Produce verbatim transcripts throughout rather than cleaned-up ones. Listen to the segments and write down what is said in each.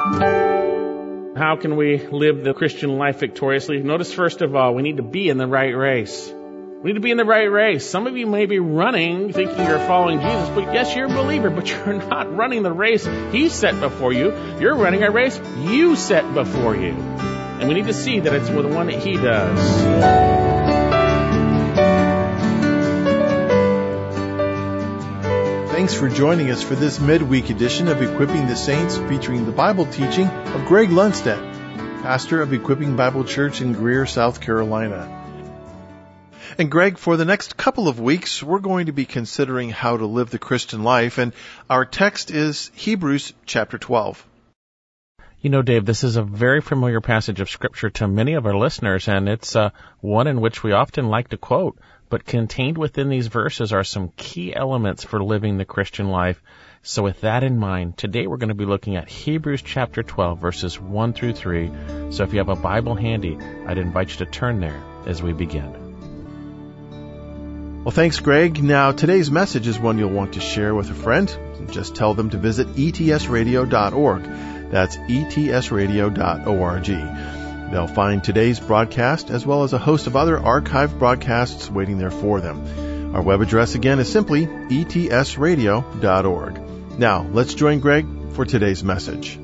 How can we live the Christian life victoriously? Notice, first of all, we need to be in the right race. We need to be in the right race. Some of you may be running, thinking you're following Jesus, but yes, you're a believer, but you're not running the race He set before you. You're running a race you set before you. And we need to see that it's the one that He does. Thanks for joining us for this midweek edition of Equipping the Saints, featuring the Bible teaching of Greg Lundstedt, pastor of Equipping Bible Church in Greer, South Carolina. And Greg, for the next couple of weeks, we're going to be considering how to live the Christian life, and our text is Hebrews chapter twelve. You know, Dave, this is a very familiar passage of Scripture to many of our listeners, and it's uh, one in which we often like to quote. But contained within these verses are some key elements for living the Christian life. So with that in mind, today we're going to be looking at Hebrews chapter twelve, verses one through three. So if you have a Bible handy, I'd invite you to turn there as we begin. Well, thanks, Greg. Now, today's message is one you'll want to share with a friend. Just tell them to visit E T S radio dot org. That's E T S radio dot org. They'll find today's broadcast as well as a host of other archived broadcasts waiting there for them. Our web address again is simply E T S radio dot org. Now, let's join Greg for today's message.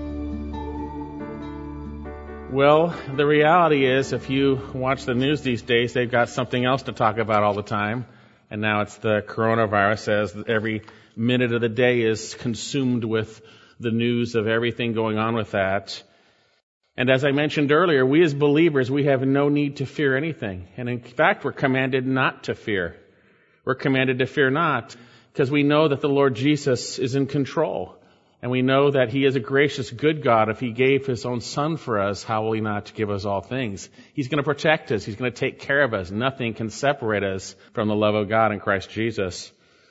Well, the reality is, if you watch the news these days, they've got something else to talk about all the time. And now it's the coronavirus, as every minute of the day is consumed with the news of everything going on with that. And as I mentioned earlier, we as believers, we have no need to fear anything. And in fact, we're commanded not to fear. We're commanded to fear not, because we know that the Lord Jesus is in control. And we know that He is a gracious, good God. If He gave His own Son for us, how will He not give us all things? He's going to protect us. He's going to take care of us. Nothing can separate us from the love of God in Christ Jesus.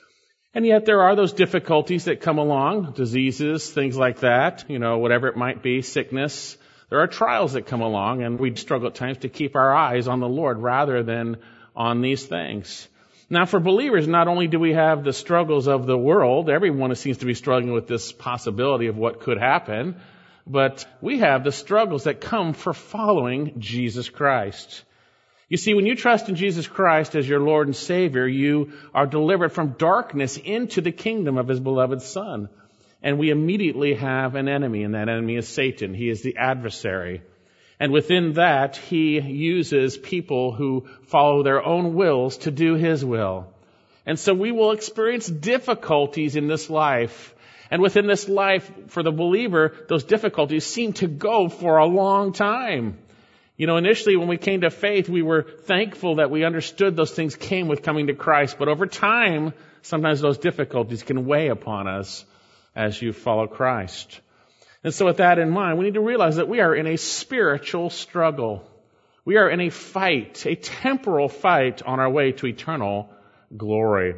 And yet there are those difficulties that come along, diseases, things like that, you know, whatever it might be, sickness. There are trials that come along, and we struggle at times to keep our eyes on the Lord rather than on these things. Now, for believers, not only do we have the struggles of the world, everyone seems to be struggling with this possibility of what could happen, but we have the struggles that come for following Jesus Christ. You see, when you trust in Jesus Christ as your Lord and Savior, you are delivered from darkness into the kingdom of His beloved Son. And we immediately have an enemy, and that enemy is Satan. He is the adversary. And within that, he uses people who follow their own wills to do his will. And so we will experience difficulties in this life. And within this life, for the believer, those difficulties seem to go for a long time. You know, initially when we came to faith, we were thankful that we understood those things came with coming to Christ. But over time, sometimes those difficulties can weigh upon us as you follow Christ. And so with that in mind, we need to realize that we are in a spiritual struggle. We are in a fight, a temporal fight on our way to eternal glory.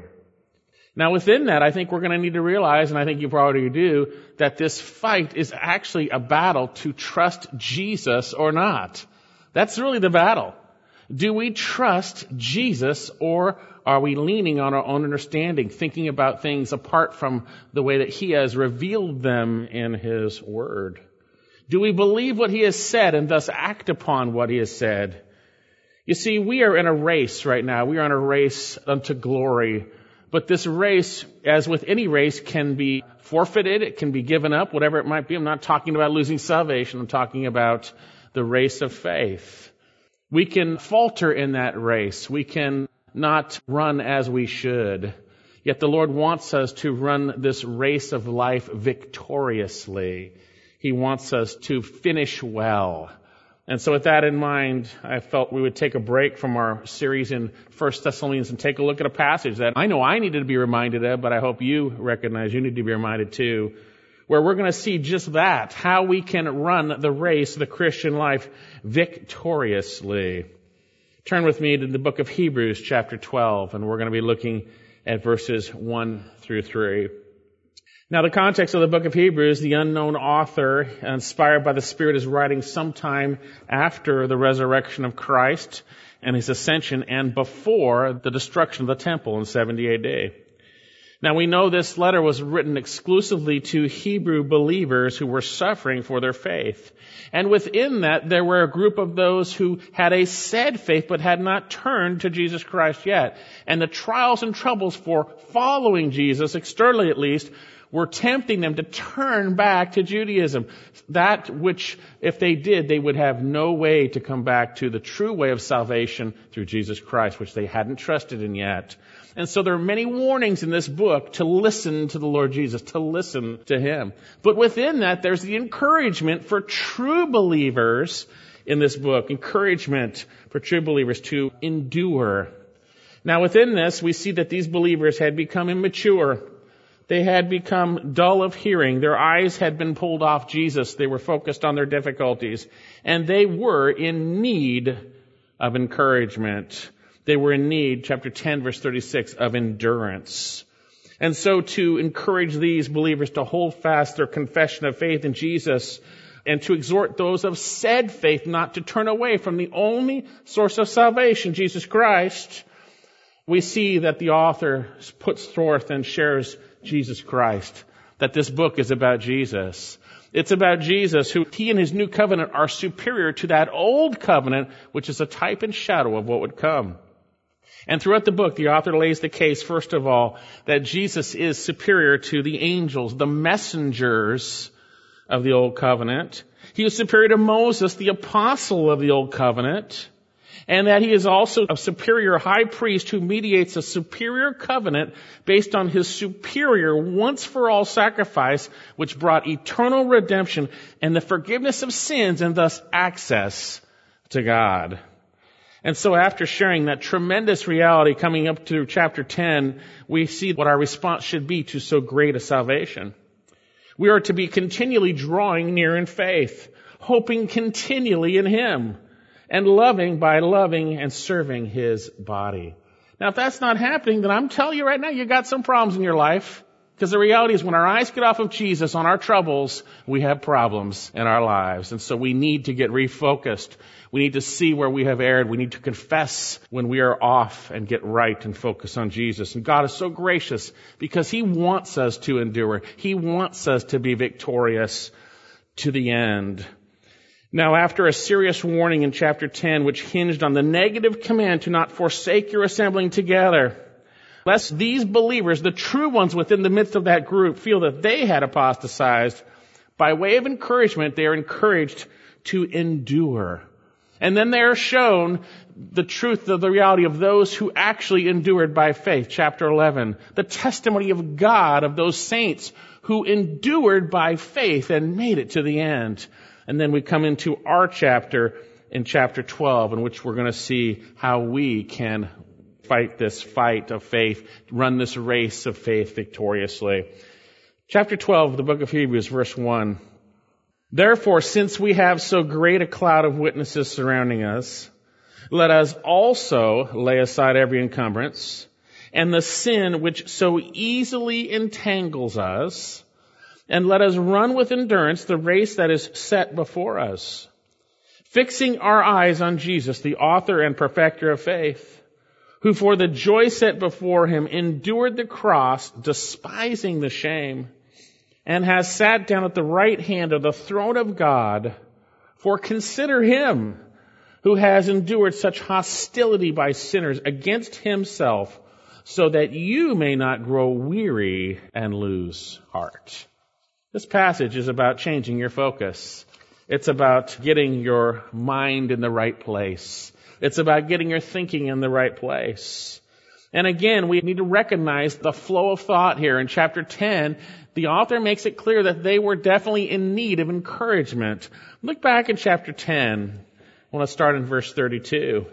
Now within that, I think we're going to need to realize, and I think you probably do, that this fight is actually a battle to trust Jesus or not. That's really the battle. Do we trust Jesus, or are we leaning on our own understanding, thinking about things apart from the way that He has revealed them in His Word? Do we believe what He has said and thus act upon what He has said? You see, we are in a race right now. We are in a race unto glory. But this race, as with any race, can be forfeited. It can be given up, whatever it might be. I'm not talking about losing salvation. I'm talking about the race of faith. We can falter in that race. We can not run as we should. Yet the Lord wants us to run this race of life victoriously. He wants us to finish well. And so with that in mind, I felt we would take a break from our series in First Thessalonians and take a look at a passage that I know I needed to be reminded of, but I hope you recognize you need to be reminded too, where we're going to see just that, how we can run the race, the Christian life, victoriously. Turn with me to the book of Hebrews, chapter twelve, and we're going to be looking at verses one through three. Now, the context of the book of Hebrews, the unknown author, inspired by the Spirit, is writing sometime after the resurrection of Christ and His ascension and before the destruction of the temple in seventy A D. Now we know this letter was written exclusively to Hebrew believers who were suffering for their faith. And within that, there were a group of those who had a said faith but had not turned to Jesus Christ yet. And the trials and troubles for following Jesus, externally at least, were tempting them to turn back to Judaism. That which, if they did, they would have no way to come back to the true way of salvation through Jesus Christ, which they hadn't trusted in yet. And so there are many warnings in this book to listen to the Lord Jesus, to listen to Him. But within that, there's the encouragement for true believers in this book. Encouragement for true believers to endure. Now within this, we see that these believers had become immature. They had become dull of hearing. Their eyes had been pulled off Jesus. They were focused on their difficulties. And they were in need of encouragement. They were in need, chapter ten, verse thirty-six, of endurance. And so to encourage these believers to hold fast their confession of faith in Jesus and to exhort those of said faith not to turn away from the only source of salvation, Jesus Christ, we see that the author puts forth and shares Jesus Christ, that this book is about Jesus. It's about Jesus, who He and His new covenant are superior to that old covenant, which is a type and shadow of what would come. And throughout the book, the author lays the case, first of all, that Jesus is superior to the angels, the messengers of the Old Covenant. He is superior to Moses, the apostle of the Old Covenant. And that He is also a superior high priest who mediates a superior covenant based on His superior once-for-all sacrifice, which brought eternal redemption and the forgiveness of sins and thus access to God. And so after sharing that tremendous reality coming up to chapter ten, we see what our response should be to so great a salvation. We are to be continually drawing near in faith, hoping continually in Him, and loving by loving and serving His body. Now, if that's not happening, then I'm telling you right now, you got some problems in your life. Because the reality is when our eyes get off of Jesus on our troubles, we have problems in our lives. And so we need to get refocused. We need to see where we have erred. We need to confess when we are off and get right and focus on Jesus. And God is so gracious because He wants us to endure. He wants us to be victorious to the end. Now, after a serious warning in chapter ten, which hinged on the negative command to not forsake your assembling together, lest these believers, the true ones within the midst of that group, feel that they had apostatized, by way of encouragement, they are encouraged to endure. And then they are shown the truth of the reality of those who actually endured by faith. Chapter eleven, the testimony of God of those saints who endured by faith and made it to the end. And then we come into our chapter in chapter twelve, in which we're going to see how we can fight this fight of faith, run this race of faith victoriously. Chapter twelve of the book of Hebrews, verse one. Therefore, since we have so great a cloud of witnesses surrounding us, let us also lay aside every encumbrance and the sin which so easily entangles us, and let us run with endurance the race that is set before us, fixing our eyes on Jesus, the author and perfecter of faith, who for the joy set before Him endured the cross, despising the shame, and has sat down at the right hand of the throne of God. For consider Him who has endured such hostility by sinners against Himself, so that you may not grow weary and lose heart. This passage is about changing your focus. It's about getting your mind in the right place. It's about getting your thinking in the right place. And again, we need to recognize the flow of thought here. In chapter ten, the author makes it clear that they were definitely in need of encouragement. Look back in chapter ten. I want to start in verse thirty-two.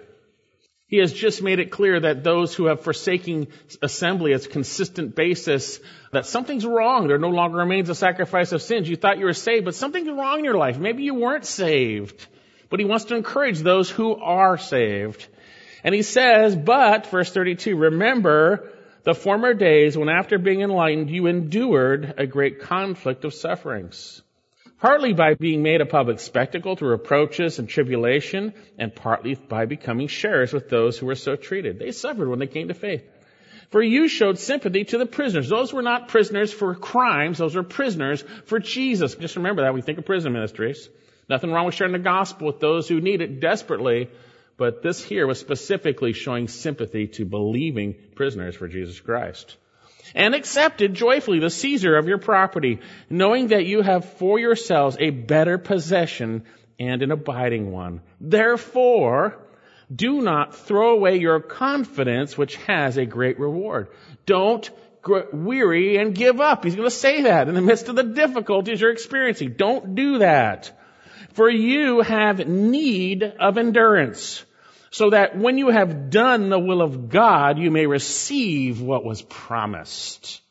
He has just made it clear that those who have forsaken assembly as a consistent basis, that something's wrong. There no longer remains a sacrifice of sins. You thought you were saved, but something's wrong in your life. Maybe you weren't saved. But he wants to encourage those who are saved. And he says, but, verse thirty-two, remember the former days when after being enlightened, you endured a great conflict of sufferings. Partly by being made a public spectacle through reproaches and tribulation, and partly by becoming sharers with those who were so treated. They suffered when they came to faith. For you showed sympathy to the prisoners. Those were not prisoners for crimes. Those were prisoners for Jesus. Just remember that. We think of prison ministries. Nothing wrong with sharing the gospel with those who need it desperately. But this here was specifically showing sympathy to believing prisoners for Jesus Christ. And accepted joyfully the Caesar of your property, knowing that you have for yourselves a better possession and an abiding one. Therefore, do not throw away your confidence, which has a great reward. Don't gr- weary and give up. He's going to say that in the midst of the difficulties you're experiencing. Don't do that. For you have need of endurance, so that when you have done the will of God, you may receive what was promised.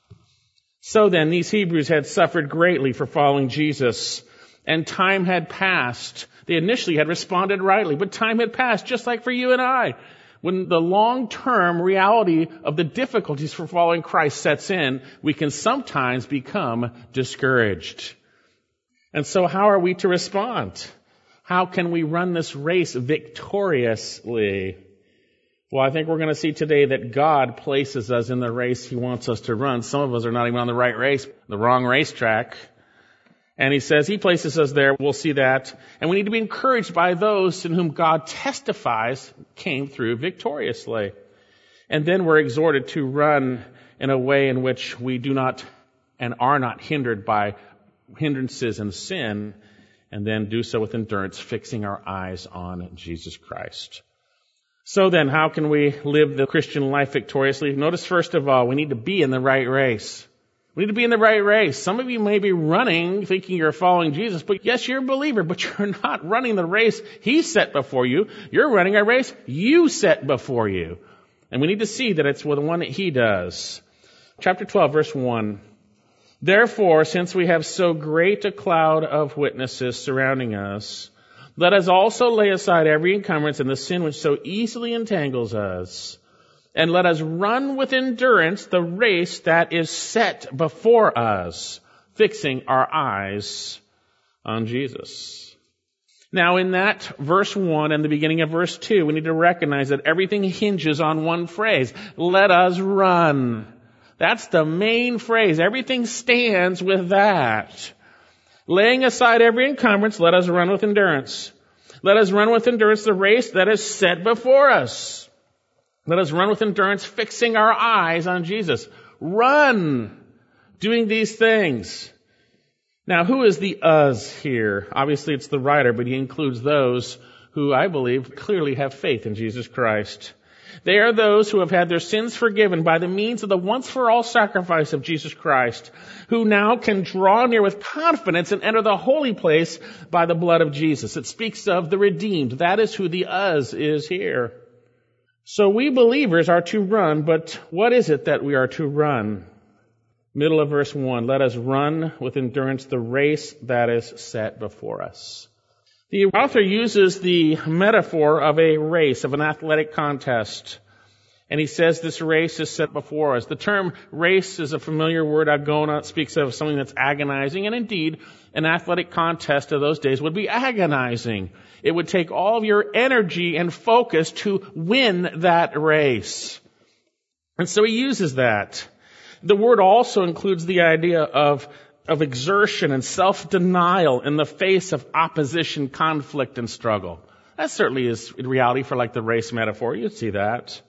So then, these Hebrews had suffered greatly for following Jesus, and time had passed. They initially had responded rightly, but time had passed, just like for you and I. When the long-term reality of the difficulties for following Christ sets in, we can sometimes become discouraged. And so how are we to respond? How can we run this race victoriously? Well, I think we're going to see today that God places us in the race He wants us to run. Some of us are not even on the right race, the wrong racetrack. And He says He places us there. We'll see that. And we need to be encouraged by those in whom God testifies came through victoriously. And then we're exhorted to run in a way in which we do not and are not hindered by hindrances and sin, and then do so with endurance, fixing our eyes on Jesus Christ. So then, how can we live the Christian life victoriously? Notice, first of all, we need to be in the right race. We need to be in the right race. Some of you may be running, thinking you're following Jesus, but yes, you're a believer, but you're not running the race He set before you. You're running a race you set before you. And we need to see that it's the one that He does. Chapter twelve, verse one. Therefore, since we have so great a cloud of witnesses surrounding us, let us also lay aside every encumbrance and the sin which so easily entangles us. And let us run with endurance the race that is set before us, fixing our eyes on Jesus. Now, in that verse one and the beginning of verse two, we need to recognize that everything hinges on one phrase. Let us run. That's the main phrase. Everything stands with that. Laying aside every encumbrance, let us run with endurance. Let us run with endurance the race that is set before us. Let us run with endurance, fixing our eyes on Jesus. Run, doing these things. Now, who is the us here? Obviously, it's the writer, but he includes those who, I believe, clearly have faith in Jesus Christ. They are those who have had their sins forgiven by the means of the once-for-all sacrifice of Jesus Christ, who now can draw near with confidence and enter the holy place by the blood of Jesus. It speaks of the redeemed. That is who the us is here. So we believers are to run, but what is it that we are to run? Middle of verse one, let us run with endurance the race that is set before us. The author uses the metaphor of a race, of an athletic contest. And he says this race is set before us. The term race is a familiar word, agona. It speaks of something that's agonizing. And indeed, an athletic contest of those days would be agonizing. It would take all of your energy and focus to win that race. And so he uses that. The word also includes the idea of of exertion and self-denial in the face of opposition, conflict, and struggle. That certainly is reality for like the race metaphor. You'd see that.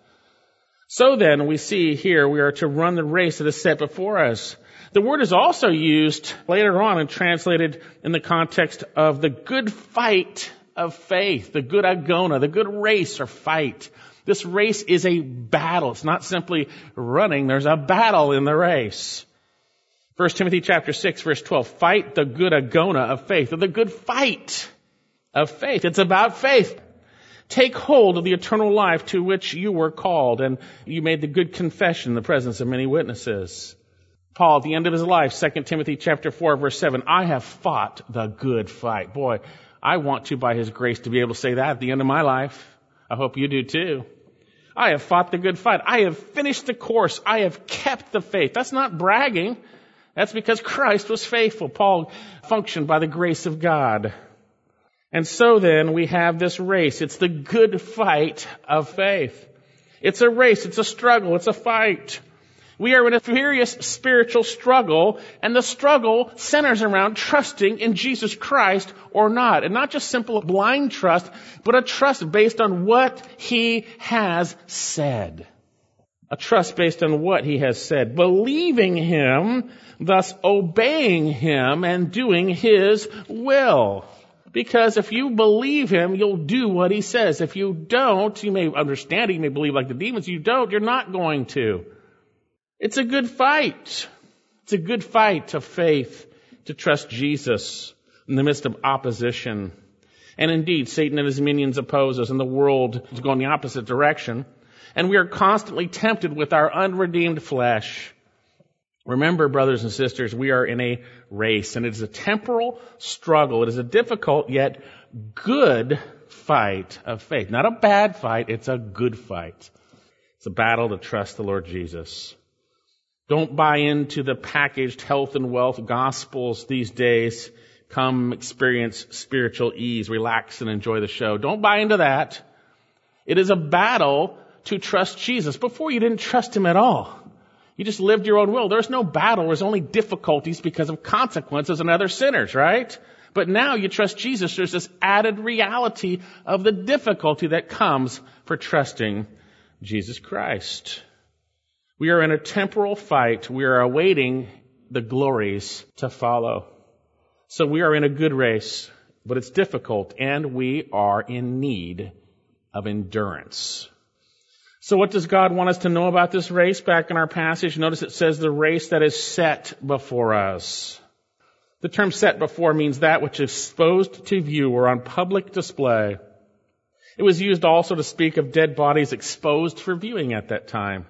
So then, we see here we are to run the race that is set before us. The word is also used later on and translated in the context of the good fight of faith, the good agona, the good race or fight. This race is a battle. It's not simply running. There's a battle in the race. First Timothy chapter six, verse twelve, fight the good agona of faith, or the good fight of faith. It's about faith. Take hold of the eternal life to which you were called, and you made the good confession in the presence of many witnesses. Paul, at the end of his life, Second Timothy chapter four, verse seven, I have fought the good fight. Boy, I want to, by His grace, to be able to say that at the end of my life. I hope you do too. I have fought the good fight. I have finished the course. I have kept the faith. That's not bragging. That's because Christ was faithful. Paul functioned by the grace of God. And so then we have this race. It's the good fight of faith. It's a race. It's a struggle. It's a fight. We are in a furious spiritual struggle, and the struggle centers around trusting in Jesus Christ or not. And not just simple blind trust, but a trust based on what He has said. A trust based on what He has said. Believing Him, thus obeying Him and doing His will. Because if you believe Him, you'll do what He says. If you don't, you may understand it, you may believe like the demons. You don't, you're not going to. It's a good fight. It's a good fight of faith to trust Jesus in the midst of opposition. And indeed, Satan and his minions oppose us, and the world is going the opposite direction. And we are constantly tempted with our unredeemed flesh. Remember, brothers and sisters, we are in a race, and it is a temporal struggle. It is a difficult yet good fight of faith. Not a bad fight, it's a good fight. It's a battle to trust the Lord Jesus. Don't buy into the packaged health and wealth gospels these days. Come experience spiritual ease, relax and enjoy the show. Don't buy into that. It is a battle to trust Jesus. Before you didn't trust Him at all. You just lived your own will. There's no battle. There's only difficulties because of consequences and other sinners, right? But now you trust Jesus. There's this added reality of the difficulty that comes for trusting Jesus Christ. We are in a temporal fight. We are awaiting the glories to follow. So we are in a good race, but it's difficult, and we are in need of endurance. So what does God want us to know about this race? Back in our passage, notice it says the race that is set before us. The term set before means that which is exposed to view or on public display. It was used also to speak of dead bodies exposed for viewing at that time.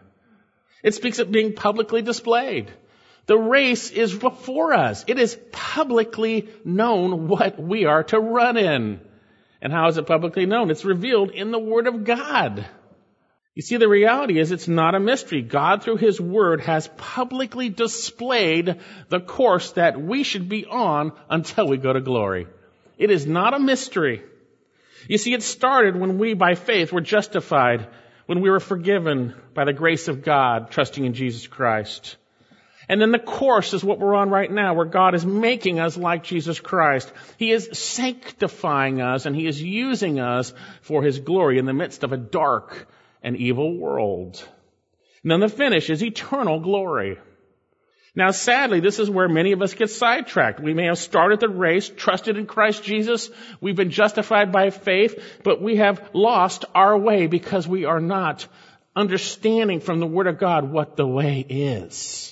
It speaks of being publicly displayed. The race is before us. It is publicly known what we are to run in. And how is it publicly known? It's revealed in the Word of God. You see, the reality is it's not a mystery. God, through His Word, has publicly displayed the course that we should be on until we go to glory. It is not a mystery. You see, it started when we, by faith, were justified, when we were forgiven by the grace of God, trusting in Jesus Christ. And then the course is what we're on right now, where God is making us like Jesus Christ. He is sanctifying us, and He is using us for His glory in the midst of a dark and evil world. And then the finish is eternal glory. Now, sadly, this is where many of us get sidetracked. We may have started the race, trusted in Christ Jesus. We've been justified by faith, but we have lost our way because we are not understanding from the Word of God what the way is.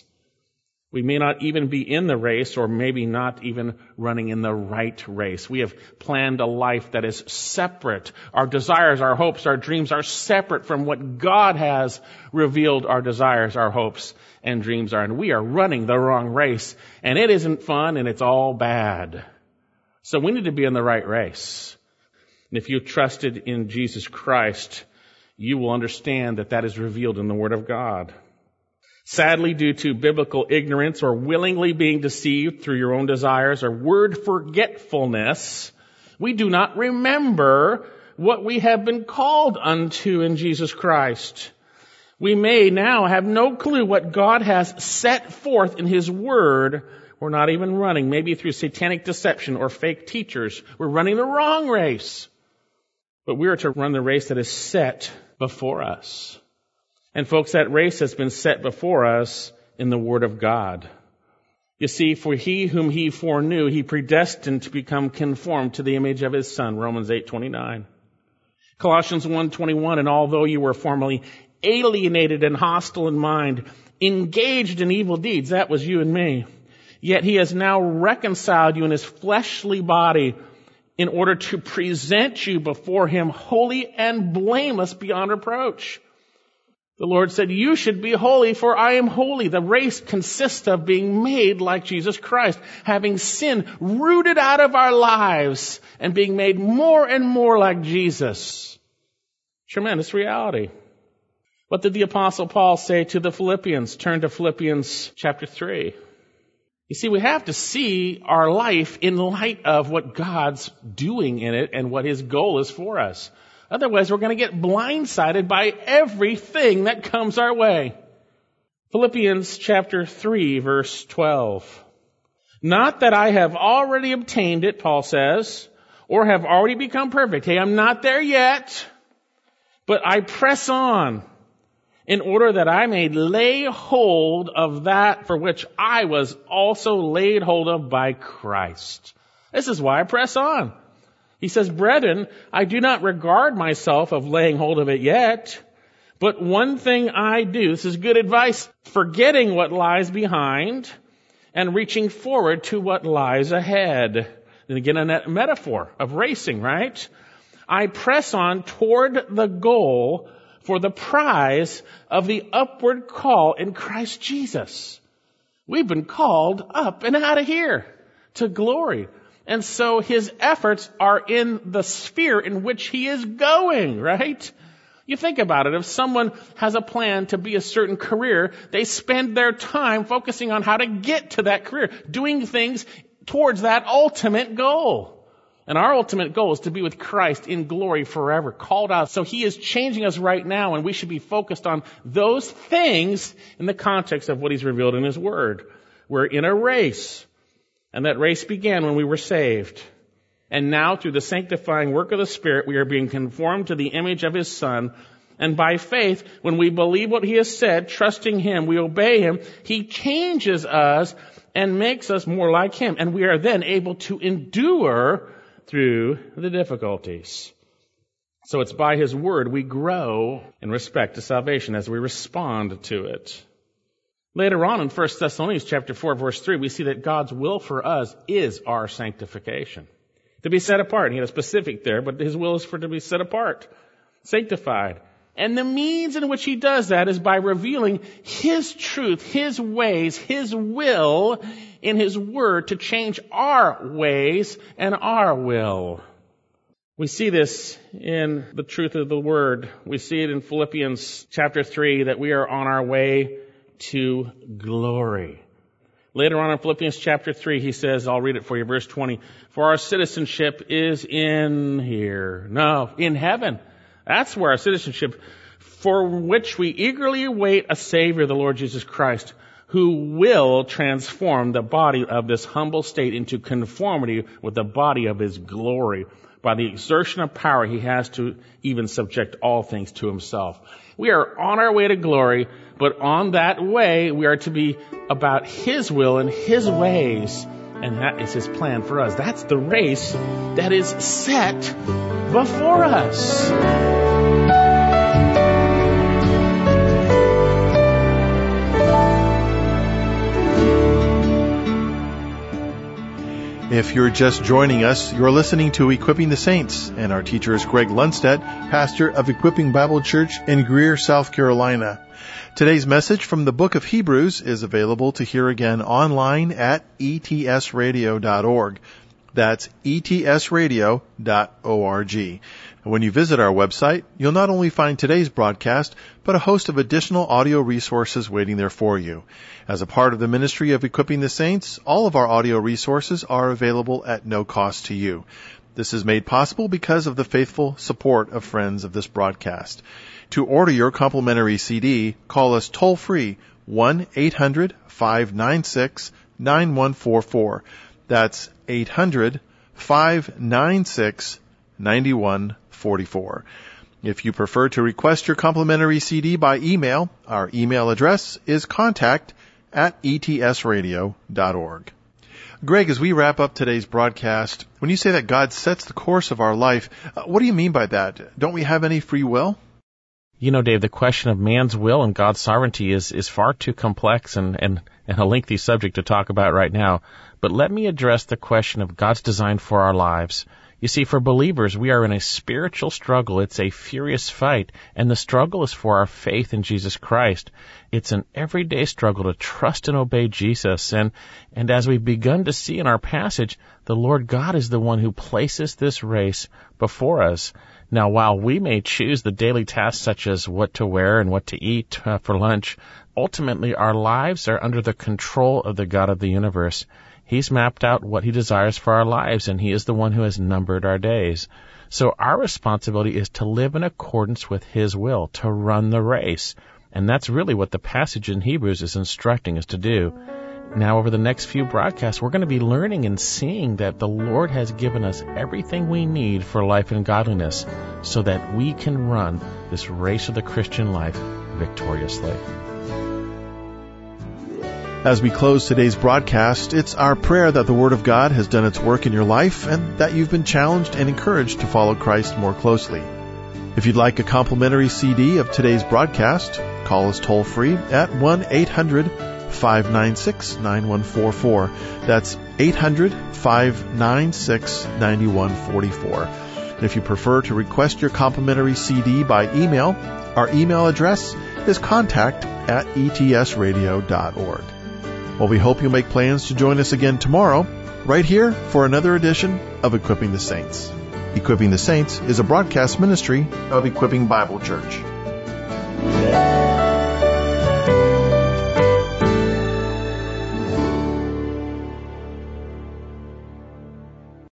We may not even be in the race, or maybe not even running in the right race. We have planned a life that is separate. Our desires, our hopes, our dreams are separate from what God has revealed our desires, our hopes, and dreams are. And we are running the wrong race. And it isn't fun, and it's all bad. So we need to be in the right race. And if you've trusted in Jesus Christ, you will understand that that is revealed in the Word of God. Sadly, due to biblical ignorance or willingly being deceived through your own desires or word forgetfulness, we do not remember what we have been called unto in Jesus Christ. We may now have no clue what God has set forth in His Word. We're not even running, maybe through satanic deception or fake teachers. We're running the wrong race. But we are to run the race that is set before us. And folks, that race has been set before us in the Word of God. You see, for He whom He foreknew, He predestined to become conformed to the image of His Son, Romans eight twenty-nine. Colossians one twenty-one, and although you were formerly alienated and hostile in mind, engaged in evil deeds, that was you and me, yet He has now reconciled you in His fleshly body in order to present you before Him holy and blameless beyond reproach. The Lord said, you should be holy, for I am holy. The race consists of being made like Jesus Christ, having sin rooted out of our lives and being made more and more like Jesus. Tremendous reality. What did the Apostle Paul say to the Philippians? Turn to Philippians chapter three. You see, we have to see our life in light of what God's doing in it and what His goal is for us. Otherwise, we're going to get blindsided by everything that comes our way. Philippians chapter three, verse twelve. Not that I have already obtained it, Paul says, or have already become perfect. Hey, I'm not there yet, but I press on in order that I may lay hold of that for which I was also laid hold of by Christ. This is why I press on. He says, brethren, I do not regard myself of laying hold of it yet, but one thing I do, this is good advice, forgetting what lies behind and reaching forward to what lies ahead. And again, a metaphor of racing, right? I press on toward the goal for the prize of the upward call in Christ Jesus. We've been called up and out of here to glory. And so his efforts are in the sphere in which he is going, right? You think about it. If someone has a plan to be a certain career, they spend their time focusing on how to get to that career, doing things towards that ultimate goal. And our ultimate goal is to be with Christ in glory forever, called out. So he is changing us right now, and we should be focused on those things in the context of what he's revealed in his word. We're in a race, and that race began when we were saved. And now, through the sanctifying work of the Spirit, we are being conformed to the image of his Son. And by faith, when we believe what he has said, trusting him, we obey him, he changes us and makes us more like him. And we are then able to endure through the difficulties. So it's by his word we grow in respect to salvation as we respond to it. Later on in First Thessalonians chapter four, verse three, we see that God's will for us is our sanctification. To be set apart. He had a specific there, but his will is for to be set apart, sanctified. And the means in which he does that is by revealing his truth, his ways, his will in his word to change our ways and our will. We see this in the truth of the word. We see it in Philippians chapter three that we are on our way to glory. Later on in Philippians chapter three, he says, I'll read it for you, verse twenty, for our citizenship is in here. No, in heaven. That's where our citizenship, for which we eagerly await a Savior, the Lord Jesus Christ, who will transform the body of this humble state into conformity with the body of his glory by the exertion of power he has to even subject all things to himself. We are on our way to glory, but on that way, we are to be about his will and his ways. And that is his plan for us. That's the race that is set before us. If you're just joining us, you're listening to Equipping the Saints, and our teacher is Greg Lundstedt, pastor of Equipping Bible Church in Greer, South Carolina. Today's message from the book of Hebrews is available to hear again online at e t s radio dot org. That's e t s radio dot org. When you visit our website, you'll not only find today's broadcast, but a host of additional audio resources waiting there for you. As a part of the ministry of Equipping the Saints, all of our audio resources are available at no cost to you. This is made possible because of the faithful support of friends of this broadcast. To order your complimentary C D, call us toll-free one eight hundred five nine six nine one four four. That's eight hundred five nine six nine one four four. If you prefer to request your complimentary C D by email, our email address is contact at e t s radio dot org. Greg, as we wrap up today's broadcast, when you say that God sets the course of our life, uh, what do you mean by that? Don't we have any free will? You know, Dave, the question of man's will and God's sovereignty is, is far too complex and, and, and a lengthy subject to talk about right now. But let me address the question of God's design for our lives. You see, for believers, we are in a spiritual struggle. It's a furious fight, and the struggle is for our faith in Jesus Christ. It's an everyday struggle to trust and obey Jesus. And, and as we've begun to see in our passage, the Lord God is the one who places this race before us. Now, while we may choose the daily tasks such as what to wear and what to eat uh, for lunch, ultimately our lives are under the control of the God of the universe. He's mapped out what He desires for our lives, and He is the one who has numbered our days. So our responsibility is to live in accordance with His will, to run the race. And that's really what the passage in Hebrews is instructing us to do. Now, over the next few broadcasts, we're going to be learning and seeing that the Lord has given us everything we need for life and godliness so that we can run this race of the Christian life victoriously. As we close today's broadcast, it's our prayer that the Word of God has done its work in your life and that you've been challenged and encouraged to follow Christ more closely. If you'd like a complimentary C D of today's broadcast, call us toll-free at one eight hundred five nine six nine one four four. That's eight hundred five nine six nine one four four. And if you prefer to request your complimentary C D by email, our email address is contact at e t s radio dot org. Well, we hope you'll make plans to join us again tomorrow, right here for another edition of Equipping the Saints. Equipping the Saints is a broadcast ministry of Equipping Bible Church.